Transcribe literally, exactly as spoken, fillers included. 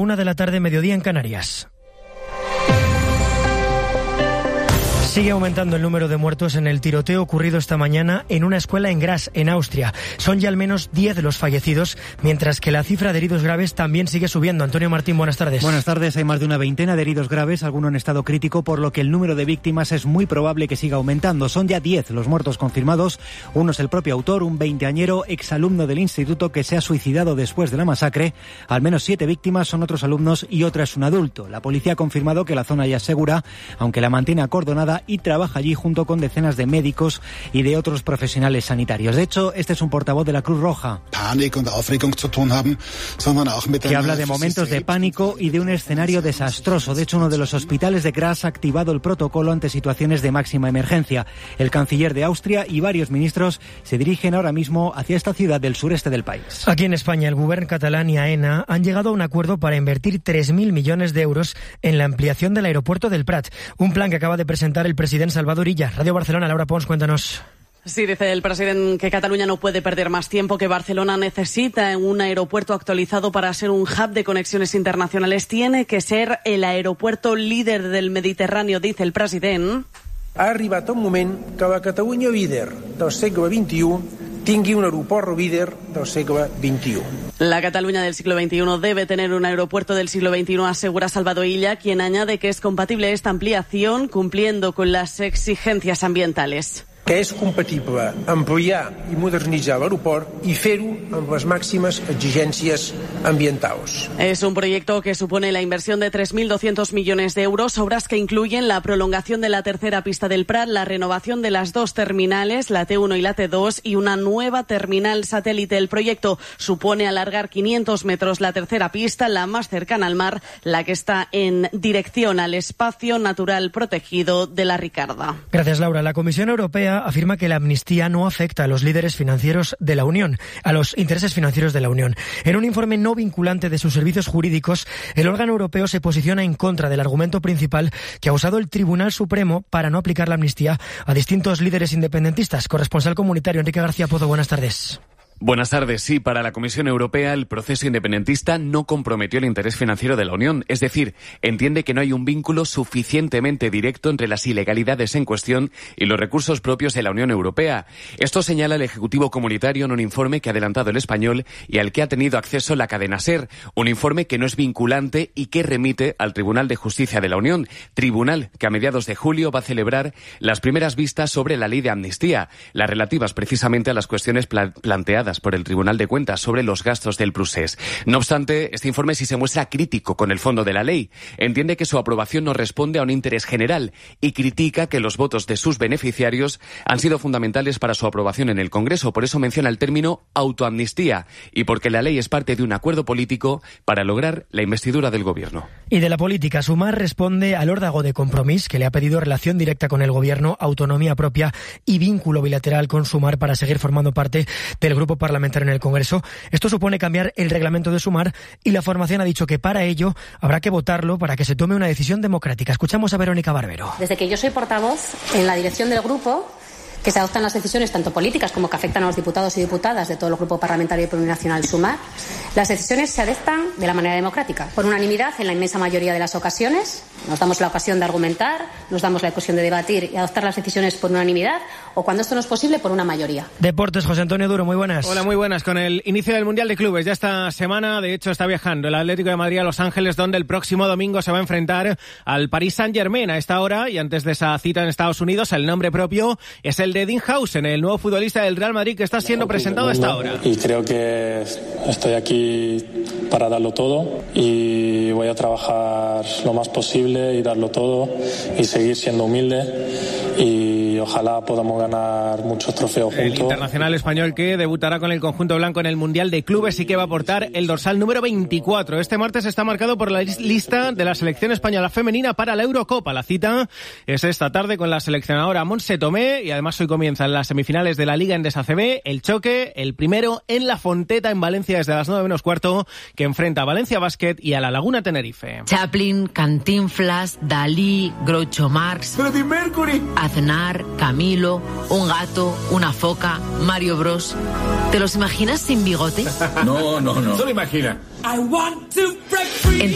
una de la tarde, mediodía en Canarias. Sigue aumentando el número de muertos en el tiroteo ocurrido esta mañana en una escuela en Graz, en Austria. Son ya al menos diez los fallecidos, mientras que la cifra de heridos graves también sigue subiendo. Antonio Martín, buenas tardes. Buenas tardes. Hay más de una veintena de heridos graves, algunos en estado crítico, por lo que el número de víctimas es muy probable que siga aumentando. Son ya diez los muertos confirmados. Uno es el propio autor, un veinteañero exalumno del instituto que se ha suicidado después de la masacre. Al menos siete víctimas son otros alumnos y otra es un adulto. La policía ha confirmado que la zona ya es segura, aunque la mantiene acordonada y trabaja allí junto con decenas de médicos y de otros profesionales sanitarios. De hecho, este es un portavoz de la Cruz Roja, que habla de momentos de pánico y de un escenario desastroso. De hecho, uno de los hospitales de Graz ha activado el protocolo ante situaciones de máxima emergencia. El canciller de Austria y varios ministros se dirigen ahora mismo hacia esta ciudad del sureste del país. Aquí en España, el Govern catalán y AENA han llegado a un acuerdo para invertir tres mil millones de euros en la ampliación del aeropuerto del Prat, un plan que acaba de presentar el presidente Salvador Illa. Radio Barcelona, Laura Pons, cuéntanos. Sí, dice el presidente que Cataluña no puede perder más tiempo, que Barcelona necesita un aeropuerto actualizado para ser un hub de conexiones internacionales. Tiene que ser el aeropuerto líder del Mediterráneo, dice el presidente. Ha arribat un moment que la Catalunya líder del segle veintiuno tingui un aeroport líder del segle veintiuno. La Cataluña del siglo veintiuno debe tener un aeropuerto del siglo veintiuno, asegura Salvador Illa, quien añade que es compatible esta ampliación cumpliendo con las exigencias ambientales. Que és compatible ampliar i modernitzar l'aeroport i fer-ho amb les màximes exigències ambientals. Es un proyecto que supone la inversión de tres mil doscientos millones de euros, obras que incluyen la prolongación de la tercera pista del Prat, la renovación de las dos terminales, la T uno y la T dos, y una nueva terminal satélite. El proyecto supone alargar quinientos metros la tercera pista, la más cercana al mar, la que está en dirección al espacio natural protegido de la Ricarda. Gracias, Laura. La Comisión Europea afirma que la amnistía no afecta a los líderes financieros de la Unión, a los intereses financieros de la Unión. En un informe no vinculante de sus servicios jurídicos, el órgano europeo se posiciona en contra del argumento principal que ha usado el Tribunal Supremo para no aplicar la amnistía a distintos líderes independentistas. Corresponsal comunitario Enrique García Pozo, buenas tardes. Buenas tardes. Sí, para la Comisión Europea el proceso independentista no comprometió el interés financiero de la Unión. Es decir, entiende que no hay un vínculo suficientemente directo entre las ilegalidades en cuestión y los recursos propios de la Unión Europea. Esto señala el Ejecutivo Comunitario en un informe que ha adelantado el Español y al que ha tenido acceso la cadena SER. Un informe que no es vinculante y que remite al Tribunal de Justicia de la Unión. Tribunal que a mediados de julio va a celebrar las primeras vistas sobre la ley de amnistía, las relativas precisamente a las cuestiones pla- planteadas por el Tribunal de Cuentas sobre los gastos del Prusés. No obstante, este informe sí se muestra crítico con el fondo de la ley. Entiende que su aprobación no responde a un interés general y critica que los votos de sus beneficiarios han sido fundamentales para su aprobación en el Congreso. Por eso menciona el término autoamnistía y porque la ley es parte de un acuerdo político para lograr la investidura del Gobierno. Y de la política, Sumar responde al órdago de Compromís, que le ha pedido relación directa con el Gobierno, autonomía propia y vínculo bilateral con Sumar para seguir formando parte del grupo parlamentario en el Congreso. Esto supone cambiar el reglamento de Sumar y la formación ha dicho que para ello habrá que votarlo para que se tome una decisión democrática. Escuchamos a Verónica Barbero. Desde que yo soy portavoz en la dirección del grupo, que se adoptan las decisiones tanto políticas como que afectan a los diputados y diputadas de todo el Grupo Parlamentario Plurinacional Sumar, las decisiones se adoptan de la manera democrática, por unanimidad en la inmensa mayoría de las ocasiones. Nos damos la ocasión de argumentar, nos damos la ocasión de debatir y adoptar las decisiones por unanimidad, o cuando esto no es posible, por una mayoría. Deportes, José Antonio Duro, muy buenas. Hola, muy buenas. Con el inicio del Mundial de Clubes, ya esta semana, de hecho, está viajando el Atlético de Madrid a Los Ángeles, donde el próximo domingo se va a enfrentar al Paris Saint-Germain a esta hora, y antes de esa cita en Estados Unidos, el nombre propio es el de Dean Housen, el nuevo futbolista del Real Madrid que está siendo presentado a esta hora. Y creo que estoy aquí para darlo todo y voy a trabajar lo más posible y darlo todo y seguir siendo humilde y ojalá podamos ganar muchos trofeos juntos. El internacional español que debutará con el conjunto blanco en el Mundial de Clubes y que va a portar el dorsal número veinticuatro. Este martes está marcado por la lista de la selección española femenina para la Eurocopa. La cita es esta tarde con la seleccionadora Montse Tomé y además hoy comienzan las semifinales de la Liga Endesa A C B. El choque, el primero en La Fonteta en Valencia desde las nueve menos cuarto, que enfrenta a Valencia Basket y a La Laguna Tenerife. Chaplin, Cantinflas, Dalí, Groucho Marx, Freddie Mercury, Aznar, Camilo, un gato, una foca, Mario Bros. ¿Te los imaginas sin bigote? No, no, no. ¿Se lo imagina? En